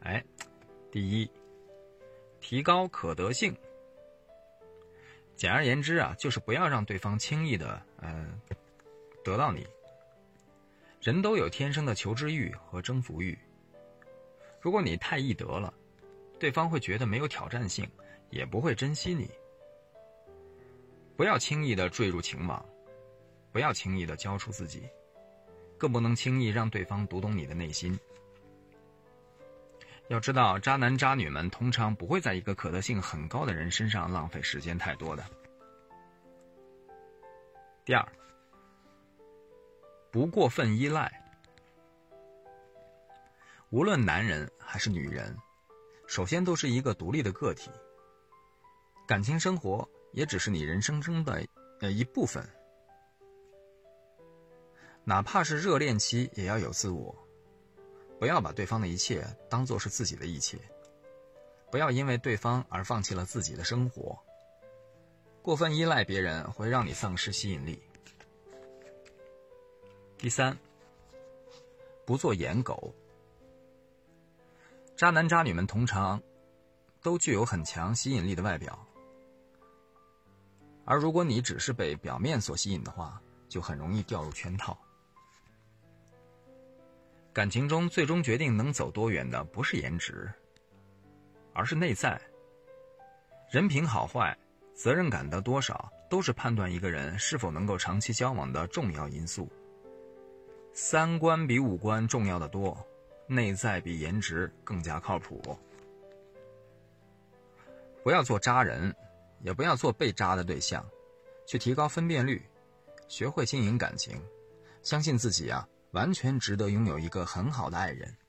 第一，提高可得性。简而言之啊，就是不要让对方轻易的得到你。人都有天生的求知欲和征服欲，如果你太易得了，对方会觉得没有挑战性，也不会珍惜你。不要轻易的坠入情网，不要轻易的交出自己，更不能轻易让对方读懂你的内心。要知道，渣男渣女们通常不会在一个可得性很高的人身上浪费时间太多的。第二，不过分依赖。无论男人还是女人，首先都是一个独立的个体，感情生活也只是你人生中的一部分。哪怕是热恋期，也要有自我，不要把对方的一切当作是自己的一切，不要因为对方而放弃了自己的生活。过分依赖别人会让你丧失吸引力。第三，不做颜狗。渣男渣女们通常都具有很强吸引力的外表，而如果你只是被表面所吸引的话，就很容易掉入圈套。感情中最终决定能走多远的不是颜值，而是内在。人品好坏、责任感的多少，都是判断一个人是否能够长期交往的重要因素。三观比五官重要的多，内在比颜值更加靠谱。不要做渣人，也不要做被渣的对象，去提高分辨率，学会经营感情，相信自己啊，完全值得拥有一个很好的爱人。